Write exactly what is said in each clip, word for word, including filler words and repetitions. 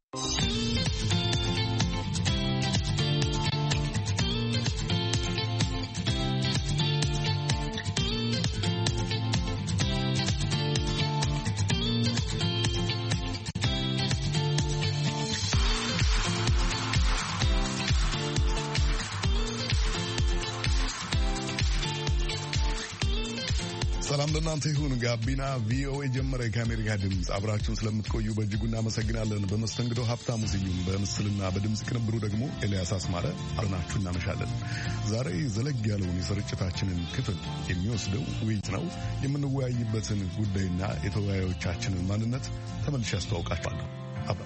ሰላም ለእናንተ ይሁን። ጋቢና ቪኦኤ ጀመረ። ከአሜሪካ ድምፅ አብራችሁን ስለምትቆዩ በእጅጉ እናመሰግናለን። በመስተንግዶ ሀብታሙ ስዩም፣ በምስልና በድምፅ ቅንብሩ ደግሞ ኤልያስ አስማረ አብረናችሁ እናመሻለን። ዛሬ ዘለግ ያለውን የስርጭታችንን ክፍል የሚወስደው ውይይት ነው። የምንወያይበትን ጉዳይና የተወያዮቻችንን ማንነት ተመልሼ ያስተዋውቃችኋለሁ። አብራ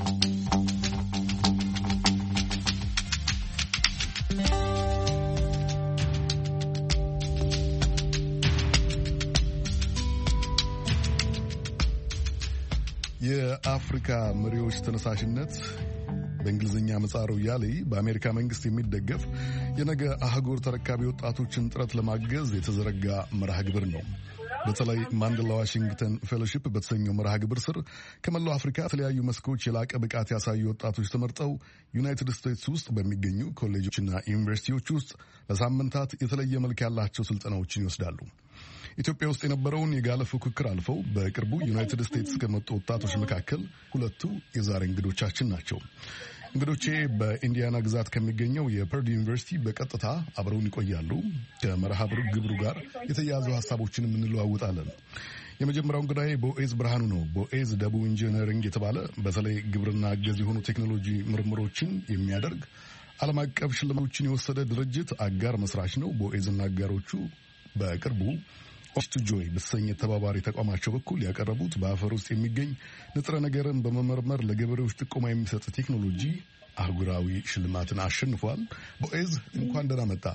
የአፍሪካ መሪዎች ተነሳሽነት በእንግሊዝኛ ምህጻሩ ያሌ በአሜሪካ መንግስት የሚደገፍ የነገ አህጉር ተረካቢ ወጣቶችን ጥረት ለማገዝ የተዘረጋ መርሃ ግብር ነው። በተለይ ማንዴላ ዋሽንግተን ፌሎሺፕ በተሰኘው መርሃ ግብር ስር ከመላው አፍሪካ የተለያዩ መስኮች የላቀ ብቃት ያሳዩ ወጣቶች ተመርጠው ዩናይትድ ስቴትስ ውስጥ በሚገኙ ኮሌጆችና ዩኒቨርሲቲዎች ውስጥ ለሳምንታት የተለየ መልክ ያላቸው ስልጠናዎችን ይወስዳሉ። ኢትዮጵያ ውስጥ የነበረውን የጋለ ፉክክር አልፈው በቅርቡ ዩናይትድ ስቴትስ ከመጡ ወጣቶች መካከል ሁለቱ የዛሬ እንግዶቻችን ናቸው። እንግዶቼ በኢንዲያና ግዛት ከሚገኘው የፐርድ ዩኒቨርሲቲ በቀጥታ አብረውን ይቆያሉ። ከመርሃ ግብሩ ጋር የተያያዙ ሀሳቦችንም እንለዋውጣለን። የመጀመሪያው እንግዳዬ ቦኤዝ ብርሃኑ ነው። ቦኤዝ ደቡብ ኢንጂነሪንግ የተባለ በተለይ ግብርና አገዝ የሆኑ ቴክኖሎጂ ምርምሮችን የሚያደርግ ዓለም አቀፍ ሽልማቶችን የወሰደ ድርጅት አጋር መስራች ነው። ቦኤዝና አጋሮቹ በቅርቡ ኦስት ጆይ በተሰኘ ተባባሪ ተቋማቸው በኩል ያቀረቡት በአፈር ውስጥ የሚገኝ ንጥረ ነገርን በመመርመር ለገበሬዎች ጥቆማ የሚሰጥ ቴክኖሎጂ አህጉራዊ ሽልማትን አሸንፏል። ቦኤዝ እንኳን ደህና መጣ።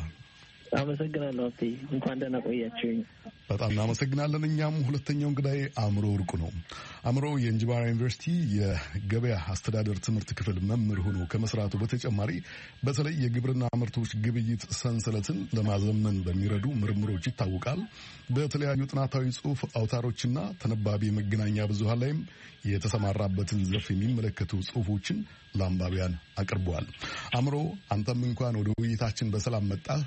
አመሰግናለሁ። አብቴ እንኳን ደህና ቆያችሁኝ። በጣም እናመሰግናለን። እኛም ሁለተኛው እንግዳዬ አእምሮ ወርቁ ነው። አእምሮ የእንጅባራ ዩኒቨርሲቲ የገበያ አስተዳደር ትምህርት ክፍል መምህር ሆኖ ከመስራቱ በተጨማሪ በተለይ የግብርና ምርቶች ግብይት ሰንሰለትን ለማዘመን በሚረዱ ምርምሮች ይታወቃል። በተለያዩ ጥናታዊ ጽሑፍ አውታሮችና ተነባቢ የመገናኛ ብዙሃን ላይም የተሰማራበትን ዘርፍ የሚመለከቱ ጽሑፎችን ለአንባቢያን አቅርበዋል። አእምሮ አንተም እንኳን ወደ ውይይታችን በሰላም መጣህ።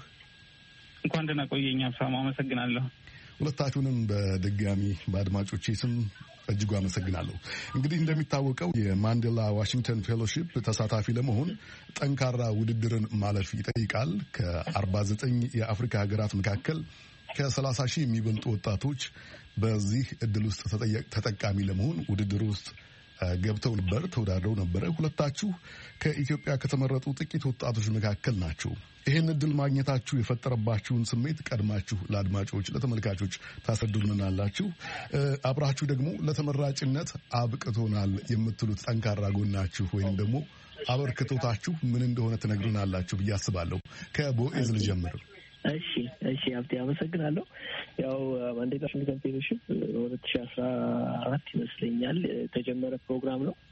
እንኳን ደህና ቆየኝ። አብሳም አመሰግናለሁ። ሁለታችሁንም በድጋሚ በአድማጮቼ ስም እጅጉ አመሰግናለሁ። እንግዲህ እንደሚታወቀው የማንዴላ ዋሽንግተን ፌሎሺፕ ተሳታፊ ለመሆን ጠንካራ ውድድርን ማለፍ ይጠይቃል። ከአርባ ዘጠኝ የአፍሪካ ሀገራት መካከል ከሰላሳ ሺህ የሚበልጡ ወጣቶች በዚህ እድል ውስጥ ተጠቃሚ ለመሆን ውድድር ውስጥ ገብተው ነበር፣ ተወዳድረው ነበረ። ሁለታችሁ ከኢትዮጵያ ከተመረጡ ጥቂት ወጣቶች መካከል ናቸው። ይህን እድል ማግኘታችሁ የፈጠረባችሁን ስሜት ቀድማችሁ ለአድማጮች ለተመልካቾች ታስረዱልናላችሁ። አብራችሁ ደግሞ ለተመራጭነት አብቅቶናል የምትሉት ጠንካራ ጎናችሁ ወይም ደግሞ አበርክቶታችሁ ምን እንደሆነ ትነግሩናላችሁ ብዬ አስባለሁ። ከቦኤዝ ልጀምር። እሺ እሺ አብቴ አመሰግናለሁ። ያው ማንዴላ ዋሽንግተን ፌሎሺፕ ሁለት ሺህ አስራ አራት ይመስለኛል የተጀመረ ፕሮግራም ነው።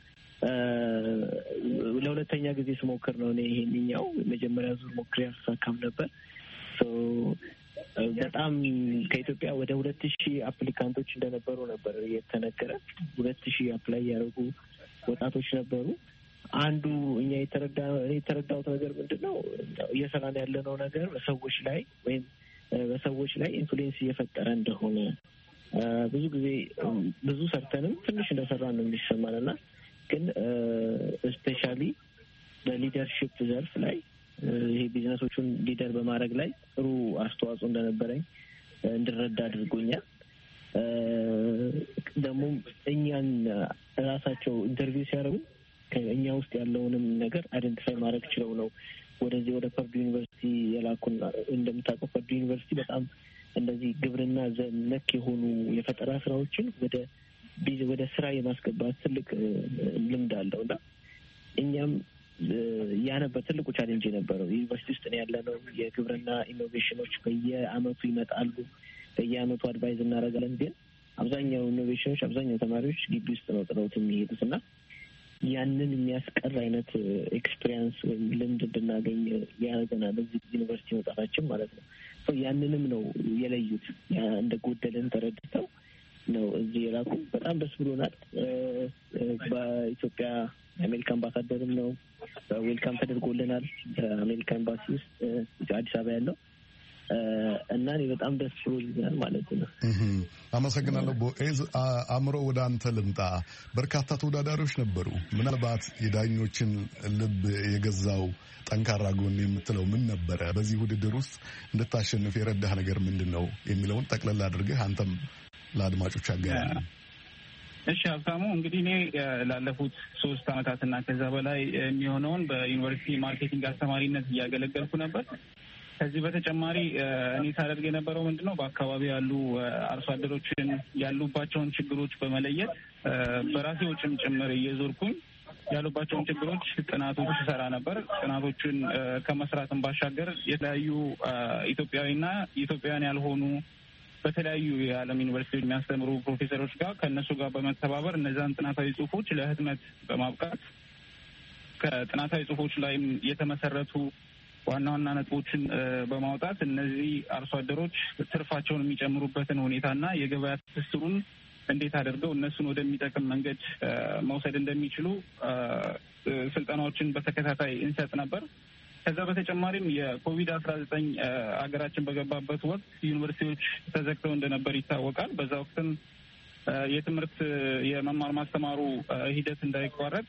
ለሁለተኛ ጊዜ ስሞክር ነው እኔ ይሄንኛው። መጀመሪያ ዙር ሞክሬ አልተሳካም ነበር። ሶ በጣም ከኢትዮጵያ ወደ ሁለት ሺህ አፕሊካንቶች እንደነበሩ ነበር የተነገረ። ሁለት ሺህ አፕላይ ያደረጉ ወጣቶች ነበሩ። አንዱ እኛ የተረዳ የተረዳሁት ነገር ምንድን ነው እየሰራን ያለነው ነገር በሰዎች ላይ ወይም በሰዎች ላይ ኢንፍሉዌንስ እየፈጠረ እንደሆነ ብዙ ጊዜ ብዙ ሰርተንም ትንሽ እንደሰራን ነው የሚሰማን እና ግን ስፔሻሊ በሊደርሺፕ ዘርፍ ላይ ይሄ ቢዝነሶቹን ሊደር በማድረግ ላይ ጥሩ አስተዋጽኦ እንደነበረኝ እንድረዳ አድርጎኛል። ደግሞ እኛን ራሳቸው ኢንተርቪው ሲያደርጉ ከእኛ ውስጥ ያለውንም ነገር አይደንቲፋይ ማድረግ ችለው ነው ወደዚህ ወደ ፐርዱ ዩኒቨርሲቲ የላኩና። እንደምታውቀው ፐርዱ ዩኒቨርሲቲ በጣም እንደዚህ ግብርና ነክ የሆኑ የፈጠራ ስራዎችን ወደ ወደ ስራ የማስገባት ትልቅ ልምድ አለው እና እኛም ያ ነበር ትልቁ ቻሌንጅ የነበረው። ዩኒቨርሲቲ ውስጥ ነው ያለነው። የግብርና ኢኖቬሽኖች በየአመቱ ይመጣሉ። በየአመቱ አድቫይዝ እናደርጋለን። ግን አብዛኛው ኢኖቬሽኖች አብዛኛው ተማሪዎች ግቢ ውስጥ ነው ጥለውት የሚሄዱት እና ያንን የሚያስቀር አይነት ኤክስፒሪየንስ ወይም ልምድ እንድናገኝ ያደርገናል በዚህ ዩኒቨርሲቲ መውጣታችን ማለት ነው። ያንንም ነው የለዩት። እንደ ጎደልን ተረድተው ነው እዚህ የላኩ። በጣም ደስ ብሎናል። በኢትዮጵያ የአሜሪካ አምባሳደርም ነው ዌልካም ተደርጎልናል በአሜሪካ ኤምባሲ ውስጥ አዲስ አበባ ያለው እና እኔ በጣም ደስ ብሎኛል ማለት ነው። አመሰግናለሁ። ቦዔዝ አእምሮ ወደ አንተ ልምጣ። በርካታ ተወዳዳሪዎች ነበሩ። ምናልባት የዳኞችን ልብ የገዛው ጠንካራ ጎን የምትለው ምን ነበረ? በዚህ ውድድር ውስጥ እንድታሸንፍ የረዳህ ነገር ምንድን ነው የሚለውን ጠቅለል አድርገህ አንተም ለአድማጮች አገናኝ። እሺ ሀብታሙ፣ እንግዲህ እኔ ላለፉት ሶስት አመታትና ከዛ በላይ የሚሆነውን በዩኒቨርሲቲ ማርኬቲንግ አስተማሪነት እያገለገልኩ ነበር። ከዚህ በተጨማሪ እኔ ሳደርግ የነበረው ምንድን ነው በአካባቢ ያሉ አርሶ አደሮችን ያሉባቸውን ችግሮች በመለየት በራሴ ወጪም ጭምር እየዞርኩኝ ያሉባቸውን ችግሮች ጥናቶች ሰራ ነበር። ጥናቶችን ከመስራትም ባሻገር የተለያዩ ኢትዮጵያዊና ኢትዮጵያውያን ያልሆኑ በተለያዩ የዓለም ዩኒቨርሲቲዎች የሚያስተምሩ ፕሮፌሰሮች ጋር ከእነሱ ጋር በመተባበር እነዛን ጥናታዊ ጽሁፎች ለህትመት በማብቃት ከጥናታዊ ጽሁፎች ላይም የተመሰረቱ ዋና ዋና ነጥቦችን በማውጣት እነዚህ አርሶ አደሮች ትርፋቸውን የሚጨምሩበትን ሁኔታና የገበያ ትስስሩን እንዴት አድርገው እነሱን ወደሚጠቅም መንገድ መውሰድ እንደሚችሉ ስልጠናዎችን በተከታታይ እንሰጥ ነበር። ከዛ በተጨማሪም የኮቪድ አስራ ዘጠኝ ሀገራችን በገባበት ወቅት ዩኒቨርሲቲዎች ተዘግተው እንደነበር ይታወቃል። በዛ ወቅትም የትምህርት የመማር ማስተማሩ ሂደት እንዳይቋረጥ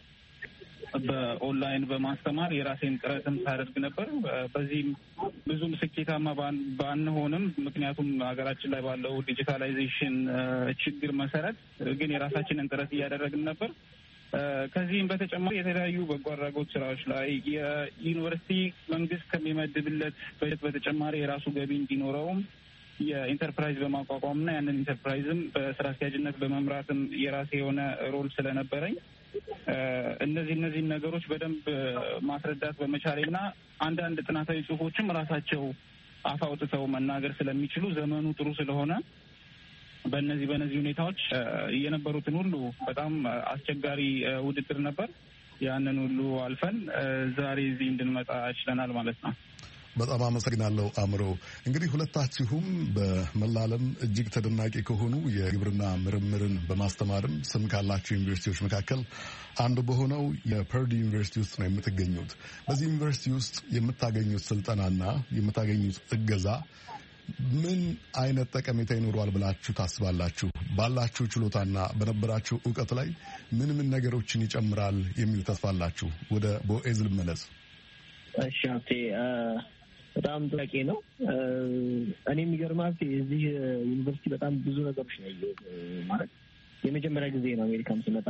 በኦንላይን በማስተማር የራሴን ጥረትም ሳደርግ ነበር። በዚህም ብዙም ስኬታማ ባንሆንም ምክንያቱም ሀገራችን ላይ ባለው ዲጂታላይዜሽን ችግር መሰረት ግን የራሳችንን ጥረት እያደረግን ነበር። ከዚህም በተጨማሪ የተለያዩ በጎ አድራጎት ስራዎች ላይ የዩኒቨርሲቲ መንግስት ከሚመድብለት በጀት በተጨማሪ የራሱ ገቢ እንዲኖረውም የኢንተርፕራይዝ በማቋቋምና ያንን ኢንተርፕራይዝም በስራ አስኪያጅነት በመምራትም የራሴ የሆነ ሮል ስለነበረኝ እነዚህ እነዚህ ነገሮች በደንብ ማስረዳት በመቻሌና አንዳንድ ጥናታዊ ጽሁፎችም ራሳቸው አፍ አውጥተው መናገር ስለሚችሉ ዘመኑ ጥሩ ስለሆነ በእነዚህ በእነዚህ ሁኔታዎች የነበሩትን ሁሉ በጣም አስቸጋሪ ውድድር ነበር። ያንን ሁሉ አልፈን ዛሬ እዚህ እንድንመጣ ችለናል ማለት ነው። በጣም አመሰግናለሁ አእምሮ። እንግዲህ ሁለታችሁም በመላ ዓለም እጅግ ተደናቂ ከሆኑ የግብርና ምርምርን በማስተማርም ስም ካላቸው ዩኒቨርሲቲዎች መካከል አንዱ በሆነው የፐርዱ ዩኒቨርሲቲ ውስጥ ነው የምትገኙት። በዚህ ዩኒቨርሲቲ ውስጥ የምታገኙት ስልጠናና የምታገኙት እገዛ ምን አይነት ጠቀሜታ ይኖረዋል ብላችሁ ታስባላችሁ? ባላችሁ ችሎታና በነበራችሁ እውቀት ላይ ምን ምን ነገሮችን ይጨምራል የሚል ተስፋ አላችሁ? ወደ ቦዔዝ ልመለስ። እሺ ሀብቴ፣ በጣም ጥያቄ ነው። እኔ የሚገርምህ እዚህ ዩኒቨርሲቲ በጣም ብዙ ነገሮች ነው ያየሁት። ማለት የመጀመሪያ ጊዜ ነው አሜሪካም ስመጣ።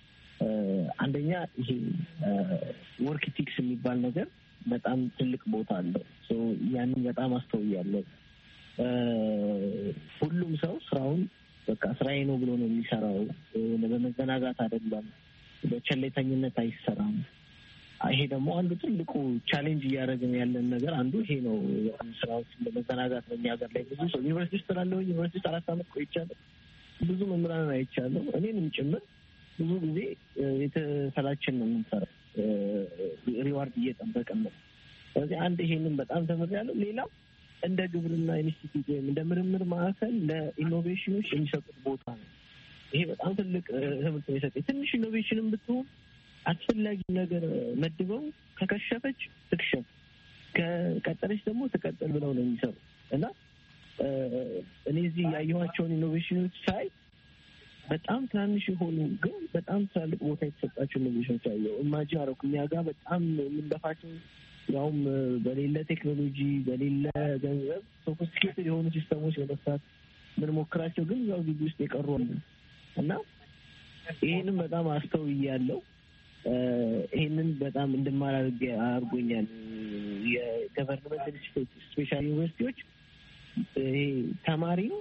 አንደኛ ይሄ ወርክ ኢቲክስ የሚባል ነገር በጣም ትልቅ ቦታ አለው። ያንን በጣም አስተውያለሁ። ሁሉም ሰው ስራውን በቃ ስራዬ ነው ብሎ ነው የሚሰራው። በመዘናጋት አይደለም፣ በቸልተኝነት አይሰራም። ይሄ ደግሞ አንዱ ትልቁ ቻሌንጅ እያደረግን ያለን ነገር አንዱ ይሄ ነው። ስራዎች በመዘናጋት ነው። እኛ ሀገር ላይ ብዙ ሰው ዩኒቨርሲቲ ውስጥ ስላለው ዩኒቨርሲቲ ውስጥ አራት አመት ቆይቻለሁ። ብዙ መምህራንን አይቻለሁ፣ እኔንም ጭምር። ብዙ ጊዜ የተሰላችን ነው የምንሰራው፣ ሪዋርድ እየጠበቅን ነው። ስለዚህ አንድ ይሄንን በጣም ተምሬያለሁ። ሌላው እንደ ግብርና ኢንስቲትዩት ወይም እንደ ምርምር ማዕከል ለኢኖቬሽኖች የሚሰጡት ቦታ ነው። ይሄ በጣም ትልቅ ትምህርት ነው የሰጠኝ። ትንሽ ኢኖቬሽንም ብትሆን አስፈላጊ ነገር መድበው ከከሸፈች ትክሸፍ፣ ከቀጠለች ደግሞ ትቀጥል ብለው ነው የሚሰሩ እና እኔ እዚህ ያየኋቸውን ኢኖቬሽኖች ሳይ በጣም ትናንሽ የሆኑ ግን በጣም ትላልቅ ቦታ የተሰጣቸው ኢኖቬሽኖች አየሁ። ኢማጂን አደረኩ። እኛ ጋር በጣም የምንደፋቸው ያውም በሌለ ቴክኖሎጂ በሌለ ገንዘብ ሶፊስቲኬትድ የሆኑ ሲስተሞች ለመስራት ምንሞክራቸው ግን ያው ግቢ ውስጥ የቀሩ እና ይህንም በጣም አስተውያለሁ። ይህንን በጣም እንድማር አድርጎኛል። የገቨርንመንት ስፔሻል ዩኒቨርሲቲዎች ይሄ ተማሪው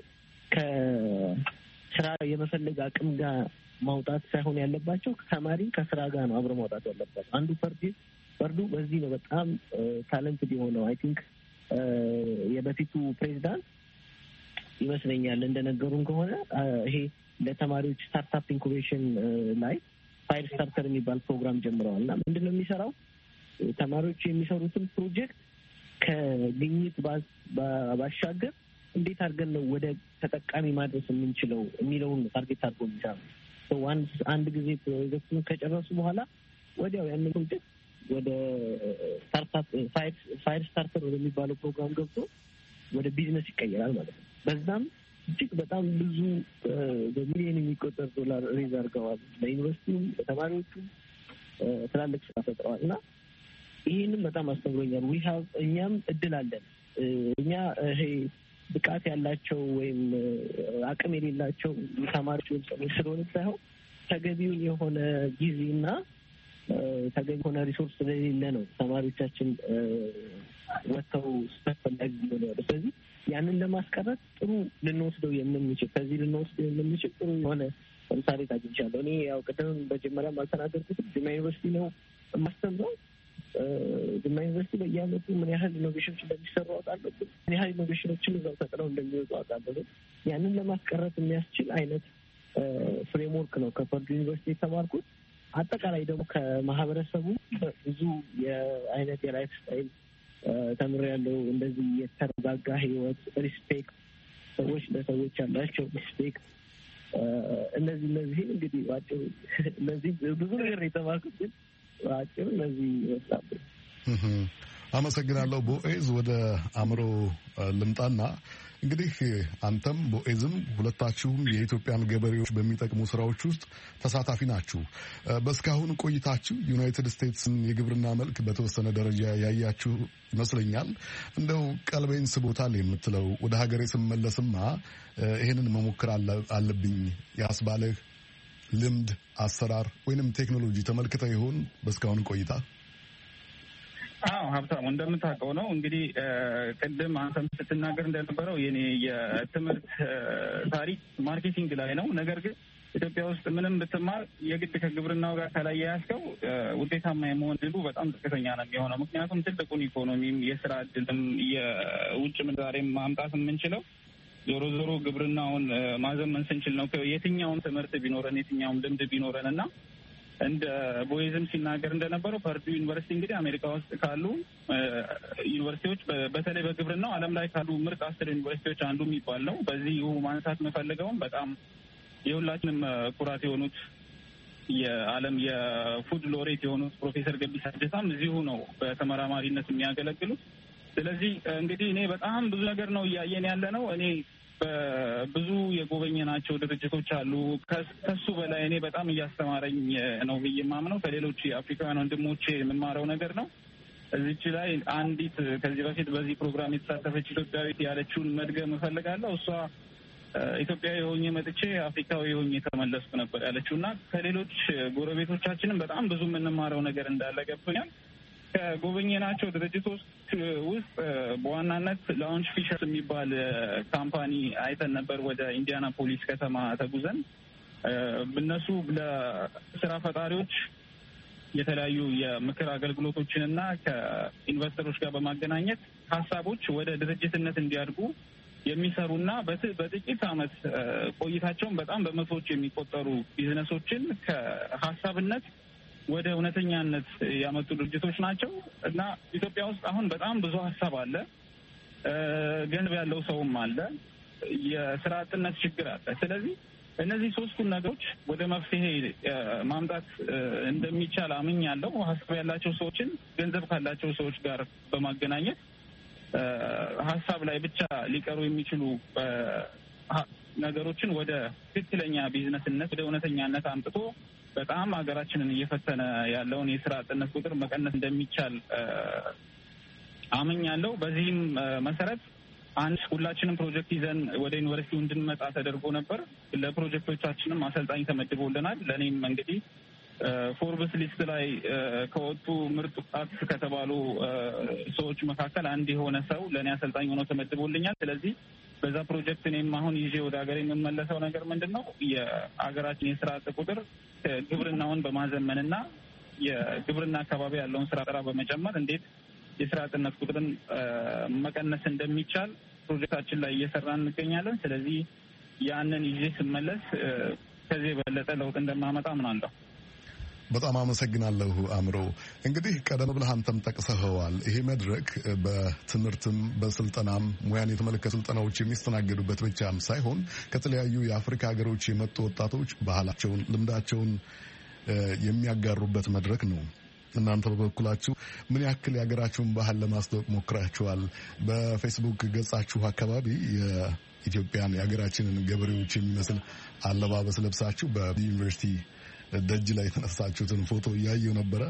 ከስራ የመፈለግ አቅም ጋር ማውጣት ሳይሆን ያለባቸው ተማሪ ከስራ ጋር ነው አብረ ማውጣት ያለባቸው። አንዱ ፈርድ ፈርዱ በዚህ ነው በጣም ታለንትድ የሆነው። አይ ቲንክ የበፊቱ ፕሬዚዳንት ይመስለኛል እንደነገሩን ከሆነ ይሄ ለተማሪዎች ስታርታፕ ኢንኩቤሽን ላይ ፋይር ስታርተር የሚባል ፕሮግራም ጀምረዋል እና ምንድን ነው የሚሰራው? ተማሪዎች የሚሰሩትን ፕሮጀክት ከግኝት ባሻገር እንዴት አድርገን ነው ወደ ተጠቃሚ ማድረስ የምንችለው የሚለውን ታርጌት አድርጎ የሚሰራው። አንድ ጊዜ ፕሮጀክቱን ከጨረሱ በኋላ ወዲያው ያንን ፕሮጀክት ወደ ስታርታፕ ፋይር ስታርተር ወደሚባለው ፕሮግራም ገብቶ ወደ ቢዝነስ ይቀየራል ማለት ነው። በዛም እጅግ በጣም ብዙ በሚሊዮን የሚቆጠር ዶላር ሬዝ አድርገዋል። ለዩኒቨርሲቲውም ለተማሪዎቹም ትላልቅ ስራ ፈጥረዋል እና ይህንም በጣም አስተምሮኛል። ዊ ሀቭ እኛም እድል አለን። እኛ ይሄ ብቃት ያላቸው ወይም አቅም የሌላቸው ተማሪዎች ወይም ሰዎች ስለሆነ ሳይሆን ተገቢውን የሆነ ጊዜና ተገቢ የሆነ ሪሶርስ ስለሌለ ነው ተማሪዎቻችን ወጥተው ስፈላጊ ሆነ ያለ። ስለዚህ ያንን ለማስቀረት ጥሩ ልንወስደው የምንችል ከዚህ ልንወስደው የምንችል ጥሩ የሆነ ለምሳሌ ታግኝቻለሁ። እኔ ያው ቅድም በመጀመሪያም አልተናገርኩትም ጅማ ዩኒቨርሲቲ ነው የማስተምረው። ጅማ ዩኒቨርሲቲ በየዓመቱ ምን ያህል ኢኖቬሽኖች እንደሚሰሩ አውቃለሁ። ምን ያህል ኢኖቬሽኖችን እዛው ተጥለው እንደሚወጡ አውቃለሁ። ያንን ለማስቀረት የሚያስችል አይነት ፍሬምወርክ ነው ከፐርዱ ዩኒቨርሲቲ የተማርኩት። አጠቃላይ ደግሞ ከማህበረሰቡ ብዙ የአይነት የላይፍ ስታይል ተምሬያለሁ። እንደዚህ የተረጋጋ ህይወት፣ ሪስፔክት፣ ሰዎች ለሰዎች ያላቸው ሪስፔክት፣ እነዚህ እነዚህ እንግዲህ ባጭሩ እነዚህ ብዙ ነገር የተማርኩት ግን ባጭሩ እነዚህ ይወጣሉ። አመሰግናለሁ። ቦዔዝ ወደ አእምሮ ልምጣና እንግዲህ አንተም ቦዔዝም ሁለታችሁም የኢትዮጵያን ገበሬዎች በሚጠቅሙ ስራዎች ውስጥ ተሳታፊ ናችሁ። በእስካሁን ቆይታችሁ ዩናይትድ ስቴትስን የግብርና መልክ በተወሰነ ደረጃ ያያችሁ ይመስለኛል። እንደው ቀልቤን ስቦታል የምትለው ወደ ሀገሬ ስመለስማ ይህንን መሞክር አለብኝ ያስባለህ ልምድ፣ አሰራር ወይንም ቴክኖሎጂ ተመልክተ ይሆን በእስካሁን ቆይታ? አዎ ሀብታሙ፣ እንደምታውቀው ነው እንግዲህ ቅድም አንተም ስትናገር እንደነበረው የኔ የትምህርት ታሪክ ማርኬቲንግ ላይ ነው። ነገር ግን ኢትዮጵያ ውስጥ ምንም ብትማር የግድ ከግብርናው ጋር ካላያያዝከው ውጤታማ የመሆን ድሉ በጣም ዝቅተኛ ነው የሚሆነው። ምክንያቱም ትልቁን ኢኮኖሚም የስራ እድልም የውጭ ምንዛሬም ማምጣት የምንችለው ዞሮ ዞሮ ግብርናውን ማዘመን ስንችል ነው። የትኛውም ትምህርት ቢኖረን የትኛውም ልምድ ቢኖረን እና እንደ ቦዔዝም ሲናገር እንደነበረው ፐርዱ ዩኒቨርሲቲ እንግዲህ አሜሪካ ውስጥ ካሉ ዩኒቨርሲቲዎች በተለይ በግብርናው ዓለም ላይ ካሉ ምርጥ አስር ዩኒቨርሲቲዎች አንዱ የሚባል ነው። በዚሁ ማንሳት የምፈልገውም በጣም የሁላችንም ኩራት የሆኑት የዓለም የፉድ ሎሬት የሆኑት ፕሮፌሰር ገቢሳ ዴታም እዚሁ ነው በተመራማሪነት የሚያገለግሉት። ስለዚህ እንግዲህ እኔ በጣም ብዙ ነገር ነው እያየን ያለ ነው። እኔ ብዙ የጎበኘናቸው ድርጅቶች አሉ። ከሱ በላይ እኔ በጣም እያስተማረኝ ነው ብዬ የማምነው ከሌሎች የአፍሪካውያን ወንድሞቼ የምማረው ነገር ነው። እዚች ላይ አንዲት ከዚህ በፊት በዚህ ፕሮግራም የተሳተፈች ኢትዮጵያዊት ያለችውን መድገም እፈልጋለሁ። እሷ ኢትዮጵያዊ ሆኜ መጥቼ አፍሪካዊ ሆኜ የተመለስኩ ነበር ያለችው እና ከሌሎች ጎረቤቶቻችንም በጣም ብዙ የምንማረው ነገር እንዳለ ገብቶኛል። ከጎበኘናቸው ድርጅቶች ውስጥ በዋናነት ላውንች ፊሸርስ የሚባል ካምፓኒ አይተን ነበር። ወደ ኢንዲያናፖሊስ ከተማ ተጉዘን እነሱ ለስራ ፈጣሪዎች የተለያዩ የምክር አገልግሎቶችን እና ከኢንቨስተሮች ጋር በማገናኘት ሀሳቦች ወደ ድርጅትነት እንዲያድጉ የሚሰሩና በጥቂት ዓመት ቆይታቸውን በጣም በመቶዎች የሚቆጠሩ ቢዝነሶችን ከሀሳብነት ወደ እውነተኛነት ያመጡ ድርጅቶች ናቸው እና ኢትዮጵያ ውስጥ አሁን በጣም ብዙ ሀሳብ አለ፣ ገንዘብ ያለው ሰውም አለ፣ የስራ አጥነት ችግር አለ። ስለዚህ እነዚህ ሶስቱን ነገሮች ወደ መፍትሄ ማምጣት እንደሚቻል አምኛለሁ። ሀሳብ ያላቸው ሰዎችን ገንዘብ ካላቸው ሰዎች ጋር በማገናኘት ሀሳብ ላይ ብቻ ሊቀሩ የሚችሉ ነገሮችን ወደ ትክክለኛ ቢዝነስነት ወደ እውነተኛነት አምጥቶ በጣም ሀገራችንን እየፈተነ ያለውን የስራ አጥነት ቁጥር መቀነስ እንደሚቻል አምኛለሁ። በዚህም መሰረት አንድ ሁላችንም ፕሮጀክት ይዘን ወደ ዩኒቨርሲቲው እንድንመጣ ተደርጎ ነበር። ለፕሮጀክቶቻችንም አሰልጣኝ ተመድቦልናል። ለእኔም እንግዲህ ፎርብስ ሊስት ላይ ከወጡ ምርጥ ወጣት ከተባሉ ሰዎች መካከል አንድ የሆነ ሰው ለእኔ አሰልጣኝ ሆኖ ተመድቦልኛል። ስለዚህ በዛ ፕሮጀክት እኔም አሁን ይዤ ወደ ሀገር የምመለሰው ነገር ምንድን ነው? የሀገራችን የስራ አጥ ቁጥር ግብርናውን በማዘመንና የግብርና አካባቢ ያለውን ስራ ጥራ በመጨመር እንዴት የስራ አጥነት ቁጥርን መቀነስ እንደሚቻል ፕሮጀክታችን ላይ እየሰራ እንገኛለን። ስለዚህ ያንን ይዤ ስመለስ ከዚህ የበለጠ ለውጥ እንደማመጣ አምናለሁ። በጣም አመሰግናለሁ አእምሮ። እንግዲህ ቀደም ብለህ አንተም ጠቅሰኸዋል። ይሄ መድረክ በትምህርትም በስልጠናም ሙያን የተመለከቱ ስልጠናዎች የሚስተናገዱበት ብቻም ሳይሆን ከተለያዩ የአፍሪካ ሀገሮች የመጡ ወጣቶች ባህላቸውን፣ ልምዳቸውን የሚያጋሩበት መድረክ ነው። እናንተ በበኩላችሁ ምን ያክል የሀገራችሁን ባህል ለማስተዋወቅ ሞክራችኋል? በፌስቡክ ገጻችሁ አካባቢ የኢትዮጵያን የሀገራችንን ገበሬዎች የሚመስል አለባበስ ለብሳችሁ በዩኒቨርሲቲ ደጅ ላይ የተነሳችሁትን ፎቶ እያየው ነበረ።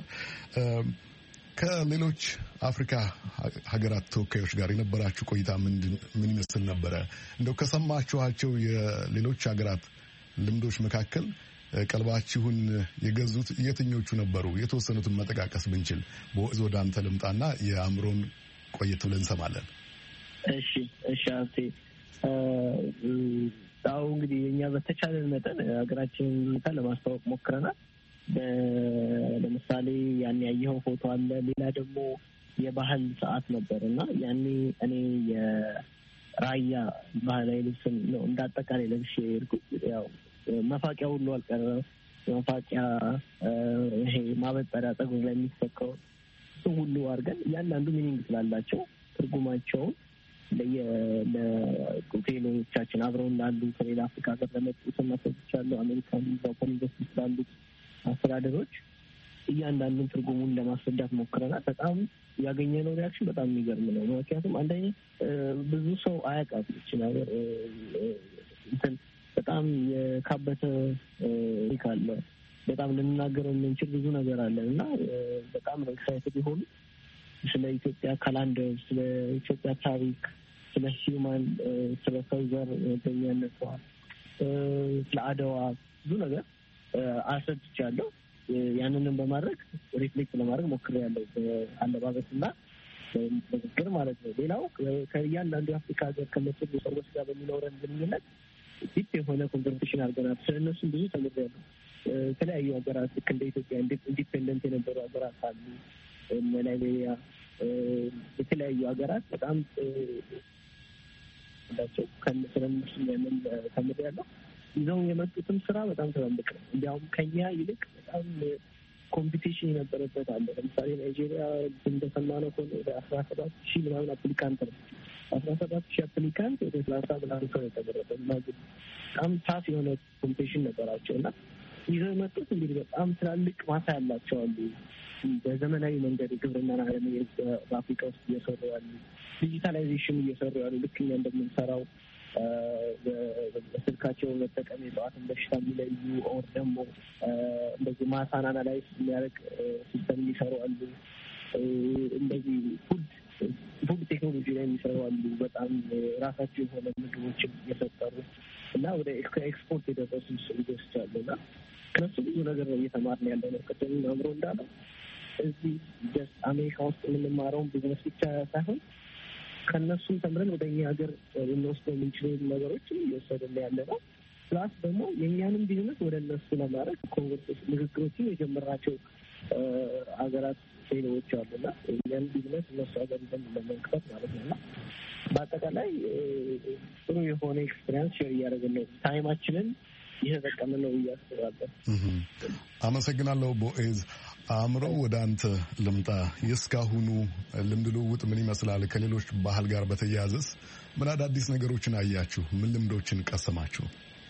ከሌሎች አፍሪካ ሀገራት ተወካዮች ጋር የነበራችሁ ቆይታ ምን ይመስል ነበረ? እንደው ከሰማችኋቸው የሌሎች ሀገራት ልምዶች መካከል ቀልባችሁን የገዙት የትኞቹ ነበሩ? የተወሰኑትን መጠቃቀስ ብንችል። በወዝ ወደ አንተ ልምጣና የአእምሮን ቆየት ብለን እንሰማለን። እሺ እሺ አብቴ አሁ እንግዲህ እኛ በተቻለን መጠን ሀገራችንን ሁኔታ ለማስተዋወቅ ሞክረናል። ለምሳሌ ያኔ ያየኸው ፎቶ አለ። ሌላ ደግሞ የባህል ሰዓት ነበር እና ያኔ እኔ የራያ ባህላዊ ልብስን ነው እንዳጠቃላይ ለብሼ የሄድኩት። ያው መፋቂያ ሁሉ አልቀረ። መፋቂያ ይሄ ማበጠሪያ ፀጉር ላይ የሚሰካው እሱ ሁሉ አድርገን እያንዳንዱ ሚኒንግ ስላላቸው ትርጉማቸውን ለሆቴሎቻችን አብረውን ላሉ ከሌላ አፍሪካ ሀገር ለመጡት መሰቦች አሉ አሜሪካን ዩኒቨርሲቲ ስላሉት አስተዳደሮች እያንዳንዱን ትርጉሙን ለማስረዳት ሞክረናል። በጣም ያገኘነው ሪያክሽን በጣም የሚገርም ነው። ምክንያቱም አንደኛ ብዙ ሰው አያውቃትም ይህች ነገር እንትን በጣም የካበተ ሪክ አለ። በጣም ልንናገረው የምንችል ብዙ ነገር አለን እና በጣም ነው ኤክሳይትድ የሆኑ ስለ ኢትዮጵያ ካላንደር፣ ስለ ኢትዮጵያ ታሪክ፣ ስለ ሂውማን፣ ስለ ሰው ዘር ገኛነቷ፣ ስለ አድዋ ብዙ ነገር አስረድቻለሁ። ያንንም በማድረግ ሪፍሌክት ለማድረግ ሞክሬያለሁ በአለባበስና በንግግር ማለት ነው። ሌላው ከእያንዳንዱ የአፍሪካ ሀገር ከመጡ ሰዎች ጋር በሚኖረን ግንኙነት ዲፕ የሆነ ኮንቨርሴሽን አድርገናል። ስለእነሱም ብዙ ተምሬያለሁ። የተለያዩ ሀገራት ልክ እንደ ኢትዮጵያ ኢንዲፔንደንት የነበሩ ሀገራት አሉ። ላይቤሪያ፣ የተለያዩ ሀገራት በጣም ቸው ስለነሱ ያንን ተምሬያለሁ። ይዘው የመጡትም ስራ በጣም ትላልቅ ነው። እንዲያውም ከኛ ይልቅ በጣም ኮምፒቲሽን የነበረበት አለ። ለምሳሌ ናይጄሪያ እንደሰማነው ከሆነ ወደ አስራ ሰባት ሺህ ምናምን አፕሊካንት ነው። አስራ ሰባት ሺህ አፕሊካንት ወደ ሰላሳ ምናምን ሰው የተመረጠ እና በጣም ታፍ የሆነ ኮምፒቲሽን ነበራቸው እና ይዘው የመጡት እንግዲህ በጣም ትላልቅ ማሳ ያላቸው አሉ። በዘመናዊ መንገድ ግብርና ዓለም በአፍሪካ ውስጥ እየሰሩ ያሉ፣ ዲጂታላይዜሽን እየሰሩ ያሉ ልክ እኛ እንደምንሰራው በስልካቸው መጠቀም የጠዋትን በሽታ የሚለዩ ኦር ደግሞ እንደዚህ ማሳን አናላይዝ የሚያደርግ ሲስተም የሚሰሩ አሉ። እንደዚህ ፉድ ፉድ ቴክኖሎጂ ላይ የሚሰሩ አሉ። በጣም ራሳቸው የሆነ ምግቦችን እየፈጠሩ እና ወደ ኤክስፖርት የደረሱ ልጆች አሉ እና ከነሱ ብዙ ነገር ነው እየተማርን ያለ ነው። ቅድም አእምሮ እንዳለው እዚህ ጀስት አሜሪካ ውስጥ የምንማረውን ቢዝነስ ብቻ ሳይሆን ከነሱም ተምረን ወደ እኛ ሀገር ልንወስደው የምንችሉ ነገሮችን እየወሰድን ያለ ነው። ፕላስ ደግሞ የእኛንም ቢዝነስ ወደ እነሱ ለማድረግ ኮንቨርሴሽን ንግግሮችን የጀመርናቸው ሀገራት ሴሎዎች አሉና የእኛን ቢዝነስ እነሱ ሀገር ይዘን ለመንክፈት ማለት ነው እና በአጠቃላይ ጥሩ የሆነ ኤክስፔሪንስ ሼር እያደረግን ነው። ታይማችንን እየተጠቀምን ነው እያስባለን። አመሰግናለሁ ቦኤዝ። አእምሮ ወደ አንተ ልምጣ። የእስካሁኑ ልምድ ልውውጥ ምን ይመስላል? ከሌሎች ባህል ጋር በተያያዘስ ምን አዳዲስ ነገሮችን አያችሁ? ምን ልምዶችን ቀሰማችሁ?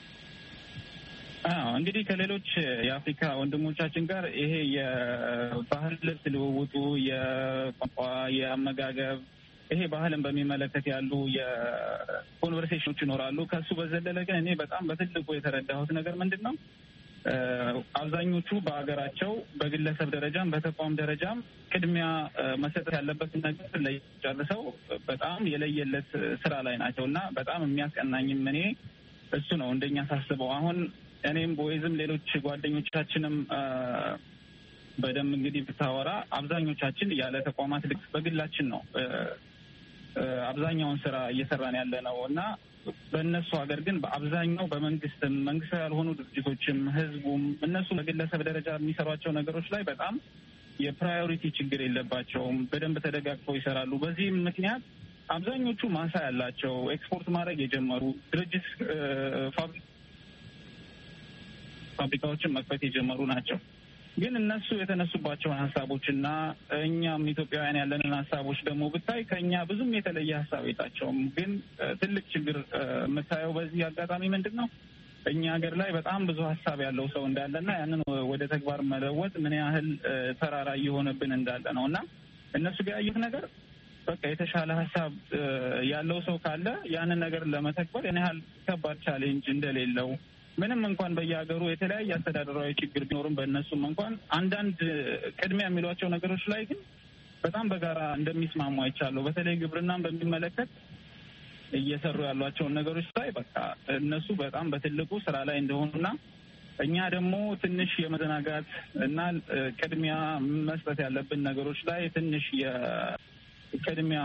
አዎ እንግዲህ ከሌሎች የአፍሪካ ወንድሞቻችን ጋር ይሄ የባህል ልብስ ልውውጡ፣ የቋንቋ፣ የአመጋገብ ይሄ ባህልን በሚመለከት ያሉ የኮንቨርሴሽኖች ይኖራሉ። ከሱ በዘለለ ግን እኔ በጣም በትልቁ የተረዳሁት ነገር ምንድን ነው? አብዛኞቹ በሀገራቸው በግለሰብ ደረጃም በተቋም ደረጃም ቅድሚያ መሰጠት ያለበትን ነገር ላይ ጨርሰው በጣም የለየለት ስራ ላይ ናቸው እና በጣም የሚያስቀናኝም እኔ እሱ ነው። እንደኛ ሳስበው አሁን እኔም ቦይዝም ሌሎች ጓደኞቻችንም በደንብ እንግዲህ ብታወራ አብዛኞቻችን ያለ ተቋማት ልክ በግላችን ነው አብዛኛውን ስራ እየሰራን ያለ ነው እና በእነሱ ሀገር ግን በአብዛኛው በመንግስትም መንግስታዊ ያልሆኑ ድርጅቶችም ህዝቡም እነሱ በግለሰብ ደረጃ የሚሰሯቸው ነገሮች ላይ በጣም የፕራዮሪቲ ችግር የለባቸውም። በደንብ ተደጋግፈው ይሰራሉ። በዚህም ምክንያት አብዛኞቹ ማሳ ያላቸው ኤክስፖርት ማድረግ የጀመሩ ድርጅት ፋብሪካዎችን መክፈት የጀመሩ ናቸው። ግን እነሱ የተነሱባቸውን ሀሳቦችና እኛም ኢትዮጵያውያን ያለንን ሀሳቦች ደግሞ ብታይ ከኛ ብዙም የተለየ ሀሳብ የላቸውም። ግን ትልቅ ችግር የምታየው በዚህ አጋጣሚ ምንድን ነው? እኛ ሀገር ላይ በጣም ብዙ ሀሳብ ያለው ሰው እንዳለና ያንን ወደ ተግባር መለወጥ ምን ያህል ተራራ እየሆነብን እንዳለ ነው። እና እነሱ ጋር ያዩት ነገር በቃ የተሻለ ሀሳብ ያለው ሰው ካለ ያንን ነገር ለመተግበር ያን ያህል ከባድ ቻሌንጅ እንደሌለው፣ ምንም እንኳን በየሀገሩ የተለያየ አስተዳደራዊ ችግር ቢኖርም በእነሱም እንኳን አንዳንድ ቅድሚያ የሚሏቸው ነገሮች ላይ ግን በጣም በጋራ እንደሚስማሙ አይቻለሁ። በተለይ ግብርናን በሚመለከት እየሰሩ ያሏቸውን ነገሮች ላይ በቃ እነሱ በጣም በትልቁ ስራ ላይ እንደሆኑና እኛ ደግሞ ትንሽ የመዘናጋት እና ቅድሚያ መስጠት ያለብን ነገሮች ላይ ትንሽ የቅድሚያ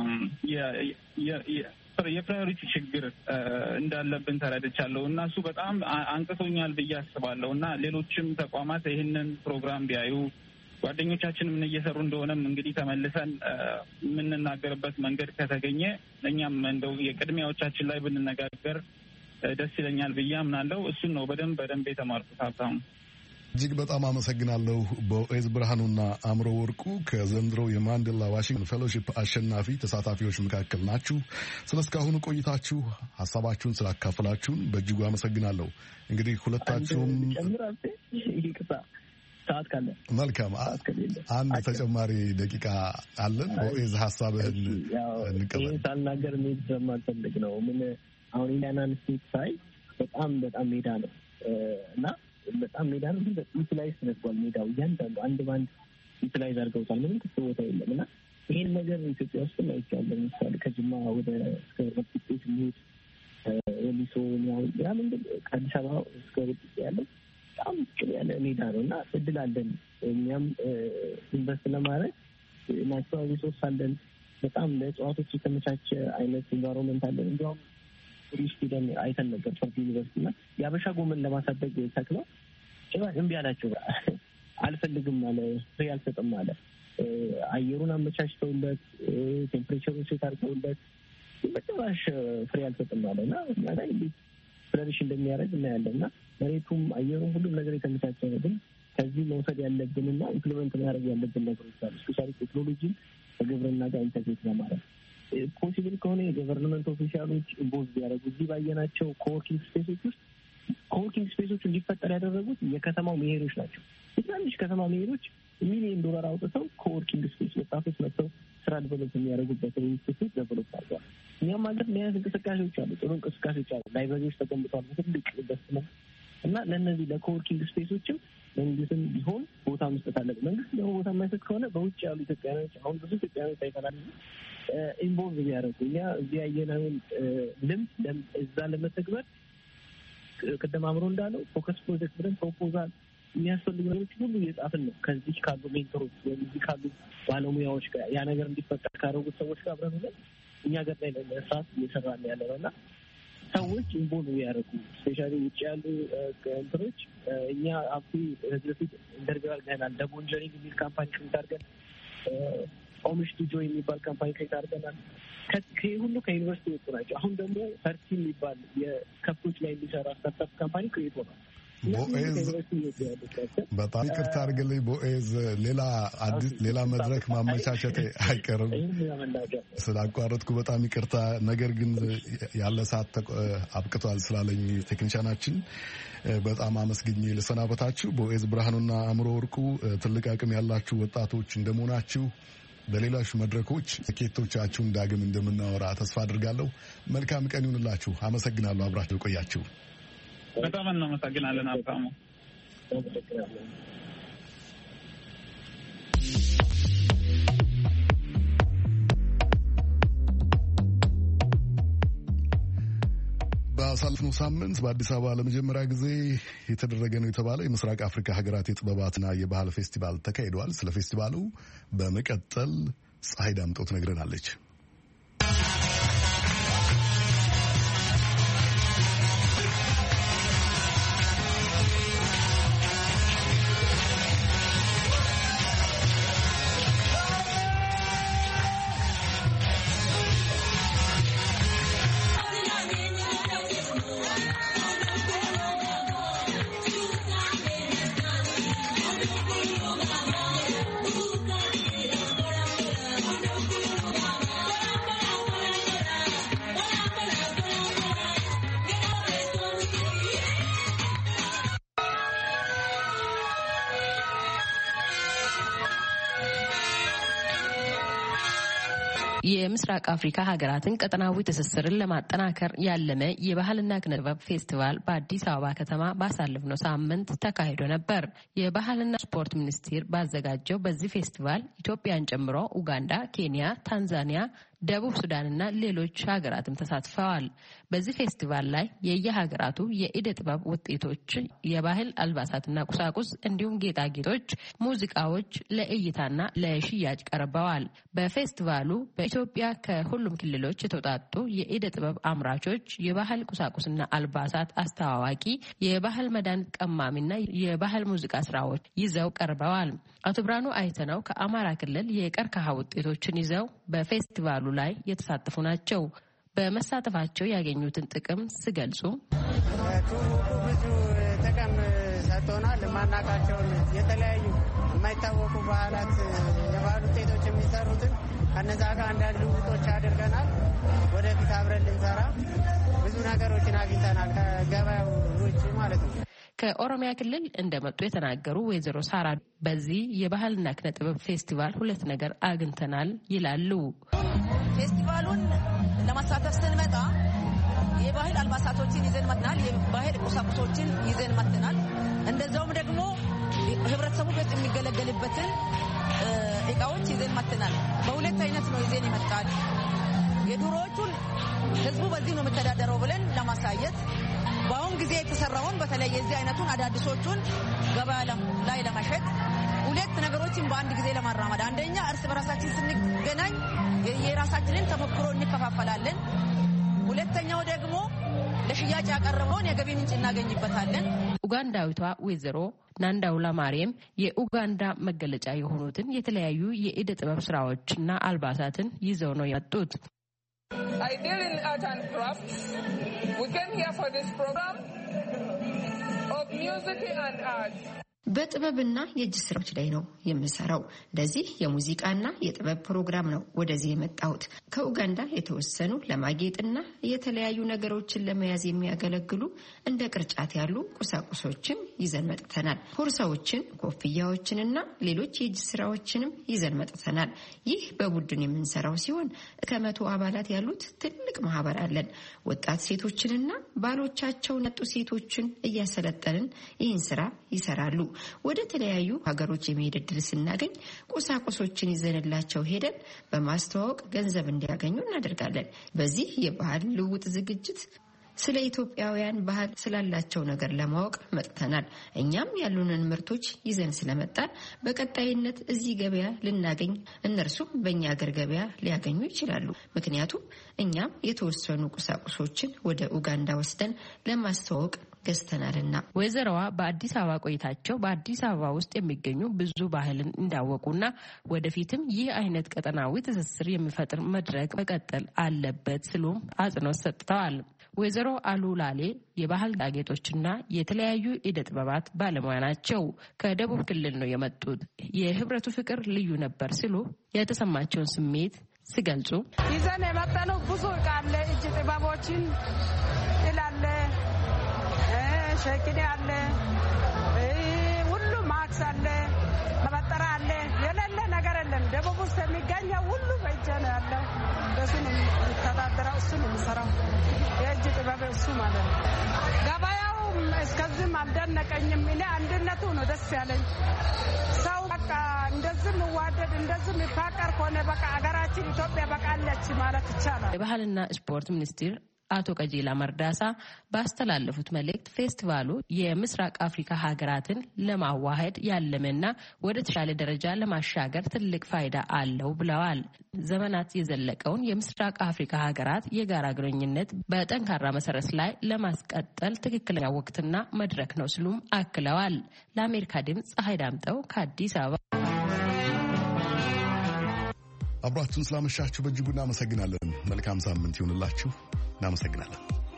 የፕራዮሪቲ ችግር እንዳለብን ተረድቻለሁ እና እሱ በጣም አንቅቶኛል ብዬ አስባለሁ። እና ሌሎችም ተቋማት ይህንን ፕሮግራም ቢያዩ ጓደኞቻችን ምን እየሰሩ እንደሆነም እንግዲህ ተመልሰን የምንናገርበት መንገድ ከተገኘ እኛም እንደው የቅድሚያዎቻችን ላይ ብንነጋገር ደስ ይለኛል ብዬ አምናለሁ። እሱን ነው በደንብ በደንብ የተማርኩት። ሀብታሙ እጅግ በጣም አመሰግናለሁ። ቦዔዝ ብርሃኑና አእምሮ ወርቁ ከዘንድሮ የማንዴላ ዋሽንግተን ፌሎሺፕ አሸናፊ ተሳታፊዎች መካከል ናችሁ። ስለ እስካሁኑ ቆይታችሁ ሀሳባችሁን ስላካፈላችሁን በእጅጉ አመሰግናለሁ። እንግዲህ ሁለታችሁም መልካም አንድ ተጨማሪ ደቂቃ አለን። ቦዔዝ ሀሳብህን እንቀበል። ሳልናገር ሜድ ስለማልፈልግ ነው። ምን አሁን ኢንዲያናን ስቴት ሳይ በጣም በጣም ሜዳ ነው እና በጣም ሜዳ ነው። ግን ዩቲላይዝ ተደርጓል። ሜዳው እያንዳንዱ አንድ ባንድ ዩቲላይዝ አድርገውታል። ምንም ክፍት ቦታ የለም እና ይህን ነገር ኢትዮጵያ ውስጥ አይቻልም። ለምሳሌ ከጅማ ወደ እስከ ወልቂጤ የሚሄድ ወሊሶ ያ ምንድን ከአዲስ አበባ እስከ ወልቂጤ ያለው በጣም ቅል ያለ ሜዳ ነው እና እድል አለን። እኛም ኢንቨስት ለማድረግ ናቹራል ሪሶርስ አለን። በጣም ለእጽዋቶች የተመቻቸ አይነት ኢንቫይሮንመንት አለን። እንዲሁም ቱሪስት ደን አይተን ነበር ፈርድ ዩኒቨርሲቲ እና የአበሻ ጎመን ለማሳደግ ተክለው ጭራሽ እምቢ አላቸው። አልፈልግም አለ፣ ፍሬ አልሰጥም አለ። አየሩን አመቻችተውለት ቴምፕሬቸሩን ሴት አድርገውለት በጭራሽ ፍሬ አልሰጥም አለ እና ላይ እንዴት ፍለሪሽ እንደሚያደርግ እናያለን። እና መሬቱም አየሩም ሁሉም ነገር የተመቻቸ ነው። ግን ከዚህ መውሰድ ያለብንና ኢምፕሊመንት ማድረግ ያለብን ነገሮች አሉ። ስፔሻሊ ቴክኖሎጂን ከግብርና ጋር ኢንተግሬት ለማድረግ ፖሲብል ከሆነ የገቨርንመንት ኦፊሻሎች ኢንቮልቭ ቢያደርጉ እዚህ ባየናቸው ኮወርኪንግ ስፔሶች ውስጥ ኮወርኪንግ ስፔሶች እንዲፈጠር ያደረጉት የከተማው ሜየሮች ናቸው። የትናንሽ ከተማ ሜየሮች ሚሊዮን ዶላር አውጥተው ኮወርኪንግ ስፔስ ወጣቶች መጥተው ስራ ዲቨሎፕ የሚያደርጉበትን ኢንስቲትዩት ዴቨሎፕ አድርገዋል። እኛም ሀገር ሊያንስ እንቅስቃሴዎች አሉ፣ ጥሩ እንቅስቃሴዎች አሉ። ላይብረሪዎች ተገንብተዋል በትልቅ ኢንቨስትመንት እና ለእነዚህ ለኮወርኪንግ ስፔሶችም መንግስትም ቢሆን ቦታ መስጠት አለበት። መንግስት ደግሞ ቦታ የማይሰጥ ከሆነ በውጭ ያሉ ኢትዮጵያኖች አሁን ብዙ ኢትዮጵያኖች አይተናል ኢንቮልቭ ቢያደርጉ እኛ እዚህ ያየነውን ልምድ እዛ ለመተግበር ቅድም አምሮ እንዳለው ፎከስ ፕሮጀክት ብለን ፕሮፖዛል የሚያስፈልጉ ነገሮች ሁሉ እየጻፍን ነው። ከዚህ ካሉ ሜንተሮች ወይም እዚህ ካሉ ባለሙያዎች ጋር ያ ነገር እንዲፈጠር ካደረጉት ሰዎች ጋር አብረን ሆነን እኛ ገር ላይ ለመስራት እየሰራን ያለ ነው እና ሰዎች ኢንቮልቭ ያደርጉ ስፔሻሊ ውጭ ያሉ እንትኖች እኛ አብቲ ህዝብ በፊት ኢንተርቪው አድርገናል። ደቦንጀሪንግ የሚል ካምፓኒ ክሬት አድርገን ኦሚሽ ቱ ጆይ የሚባል ካምፓኒ ክሬት አድርገናል። ከዚህ ሁሉ ከዩኒቨርሲቲ ወጡ ናቸው። አሁን ደግሞ ፈርቲ የሚባል የከብቶች ላይ የሚሰራ ስታርታፕ ካምፓኒ ክሬት ሆኗል። ቦዔዝ በጣም ይቅርታ አድርግልኝ ቦዔዝ፣ ሌላ አዲስ ሌላ መድረክ ማመቻቸት አይቀርም ስላቋረጥኩ በጣም ይቅርታ። ነገር ግን ያለ ሰዓት አብቅቷል ስላለኝ ቴክኒሻናችን በጣም አመስግኜ ልሰናበታችሁ። ቦዔዝ ብርሃኑና አእምሮ ወርቁ ትልቅ አቅም ያላችሁ ወጣቶች እንደመሆናችሁ በሌሎች መድረኮች ስኬቶቻችሁን ዳግም እንደምናወራ ተስፋ አድርጋለሁ። መልካም ቀን ይሁንላችሁ። አመሰግናለሁ አብራችሁ ቆያችሁ። በጣም እናመሰግናለን ሀብታሙ። ባሳለፍነው ሳምንት በአዲስ አበባ ለመጀመሪያ ጊዜ የተደረገ ነው የተባለ የምስራቅ አፍሪካ ሀገራት የጥበባትና የባህል ፌስቲቫል ተካሂዷል። ስለ ፌስቲቫሉ በመቀጠል ፀሐይ ዳምጠው ትነግረናለች። የምስራቅ አፍሪካ ሀገራትን ቀጠናዊ ትስስርን ለማጠናከር ያለመ የባህልና ኪነጥበብ ፌስቲቫል በአዲስ አበባ ከተማ ባሳለፍነው ሳምንት ተካሂዶ ነበር። የባህልና ስፖርት ሚኒስቴር ባዘጋጀው በዚህ ፌስቲቫል ኢትዮጵያን ጨምሮ ኡጋንዳ፣ ኬንያ፣ ታንዛኒያ፣ ደቡብ ሱዳንና ሌሎች ሀገራትም ተሳትፈዋል። በዚህ ፌስቲቫል ላይ የየሀገራቱ የኢደ ጥበብ ውጤቶች፣ የባህል አልባሳትና ቁሳቁስ እንዲሁም ጌጣጌጦች፣ ሙዚቃዎች ለእይታና ለሽያጭ ቀርበዋል። በፌስቲቫሉ በኢትዮጵያ ከሁሉም ክልሎች የተውጣጡ የኢደ ጥበብ አምራቾች የባህል ቁሳቁስና አልባሳት አስተዋዋቂ፣ የባህል መድኃኒት ቀማሚና የባህል ሙዚቃ ስራዎች ይዘው ቀርበዋል። አቶ ብርሃኑ አይተነው ከአማራ ክልል የቀርከሃ ውጤቶችን ይዘው በፌስቲቫሉ ላይ የተሳተፉ ናቸው። በመሳተፋቸው ያገኙትን ጥቅም ሲገልጹ ብዙ ጥቅም ሰጥቶናል። የማናውቃቸውን የተለያዩ የማይታወቁ ባህላት የባህል ውጤቶች የሚሰሩትን ከነዛ ጋር አንዳንድ ልውጦች አድርገናል። ወደፊት አብረን ልንሰራ ብዙ ነገሮችን አግኝተናል። ከገበያው ውጭ ማለት ነው። ከኦሮሚያ ክልል እንደመጡ የተናገሩ ወይዘሮ ሳራ በዚህ የባህልና ኪነ ጥበብ ፌስቲቫል ሁለት ነገር አግኝተናል ይላሉ። ፌስቲቫሉን ለማሳተፍ ስንመጣ የባህል አልባሳቶችን ይዘን መጥተናል። የባህል ቁሳቁሶችን ይዘን መጥተናል። እንደዛውም ደግሞ ህብረተሰቡ ቤት የሚገለገልበትን እቃዎች ይዘን መጥተናል። በሁለት አይነት ነው ይዘን ይመጣል። የድሮዎቹን ህዝቡ በዚህ ነው የሚተዳደረው ብለን ለማሳየት፣ በአሁን ጊዜ የተሰራውን በተለይ የዚህ አይነቱን አዳዲሶቹን ገበያ ላይ ለመሸጥ፣ ሁለት ነገሮችን በአንድ ጊዜ ለማራመድ፣ አንደኛ እርስ በራሳችን ስንገናኝ የራሳችንን ተሞክሮ እንከፋፈላለን፣ ሁለተኛው ደግሞ ለሽያጭ ያቀረበውን የገቢ ምንጭ እናገኝበታለን። ኡጋንዳዊቷ ወይዘሮ ናንዳውላ ማርያም የኡጋንዳ መገለጫ የሆኑትን የተለያዩ የኢደ ጥበብ ስራዎችና አልባሳትን ይዘው ነው የመጡት። I deal in art and crafts. We came here for this program of music and art. በጥበብና የእጅ ስራዎች ላይ ነው የምሰራው። ለዚህ የሙዚቃና የጥበብ ፕሮግራም ነው ወደዚህ የመጣሁት። ከኡጋንዳ የተወሰኑ ለማጌጥና የተለያዩ ነገሮችን ለመያዝ የሚያገለግሉ እንደ ቅርጫት ያሉ ቁሳቁሶችን ይዘን መጥተናል። ቦርሳዎችን፣ ኮፍያዎችንና ሌሎች የእጅ ስራዎችንም ይዘን መጥተናል። ይህ በቡድን የምንሰራው ሲሆን ከመቶ አባላት ያሉት ትልቅ ማህበር አለን። ወጣት ሴቶችንና ባሎቻቸውን ያጡ ሴቶችን እያሰለጠንን ይህን ስራ ይሰራሉ። ወደ ተለያዩ ሀገሮች የመሄድ ዕድል ስናገኝ ቁሳቁሶችን ይዘንላቸው ሄደን በማስተዋወቅ ገንዘብ እንዲያገኙ እናደርጋለን። በዚህ የባህል ልውውጥ ዝግጅት ስለ ኢትዮጵያውያን ባህል ስላላቸው ነገር ለማወቅ መጥተናል። እኛም ያሉንን ምርቶች ይዘን ስለመጣን በቀጣይነት እዚህ ገበያ ልናገኝ፣ እነርሱም በእኛ ሀገር ገበያ ሊያገኙ ይችላሉ። ምክንያቱም እኛም የተወሰኑ ቁሳቁሶችን ወደ ኡጋንዳ ወስደን ለማስተዋወቅ ገዝተናልና። ወይዘሮዋ በአዲስ አበባ ቆይታቸው በአዲስ አበባ ውስጥ የሚገኙ ብዙ ባህልን እንዳወቁና ወደፊትም ይህ አይነት ቀጠናዊ ትስስር የሚፈጥር መድረክ መቀጠል አለበት ሲሉም አጽንኦት ሰጥተዋል። ወይዘሮ አሉላሌ የባህል ጌጦችና የተለያዩ ኢደ ጥበባት ባለሙያ ናቸው። ከደቡብ ክልል ነው የመጡት። የህብረቱ ፍቅር ልዩ ነበር ሲሉ የተሰማቸውን ስሜት ሲገልጹ ይዘን የመጣነው ብዙ ዕቃ አለ። እጅ ጥበቦችን ይላለ ሸኪኔ አለ፣ ሁሉ ማክስ አለ፣ መበጠራ አለ። የሌለ ነገር የለም። ደቡብ ውስጥ የሚገኘው ሁሉ በእጅ ነው ያለው። በሱ ነው የሚተዳደረው፣ እሱ ነው የሚሰራው። የእጅ ጥበብ እሱ ማለት ነው። ገበያው እስከዚህም አልደነቀኝም። እኔ አንድነቱ ነው ደስ ያለኝ። ሰው በቃ እንደዚህ የሚዋደድ እንደዚህ የሚፋቀር ከሆነ በቃ አገራችን ኢትዮጵያ በቃለች ማለት ይቻላል። የባህልና ስፖርት ሚኒስቴር አቶ ቀጀላ መርዳሳ ባስተላለፉት መልእክት ፌስቲቫሉ የምስራቅ አፍሪካ ሀገራትን ለማዋሃድ ያለመና ወደ ተሻለ ደረጃ ለማሻገር ትልቅ ፋይዳ አለው ብለዋል። ዘመናት የዘለቀውን የምስራቅ አፍሪካ ሀገራት የጋራ ግንኙነት በጠንካራ መሰረት ላይ ለማስቀጠል ትክክለኛ ወቅትና መድረክ ነው ሲሉም አክለዋል። ለአሜሪካ ድምፅ ፀሐይ ዳምጠው ከአዲስ አበባ። አብራችሁን ስላመሻችሁ በእጅጉ እናመሰግናለን። መልካም ሳምንት ይሁንላችሁ። እናመሰግናለን።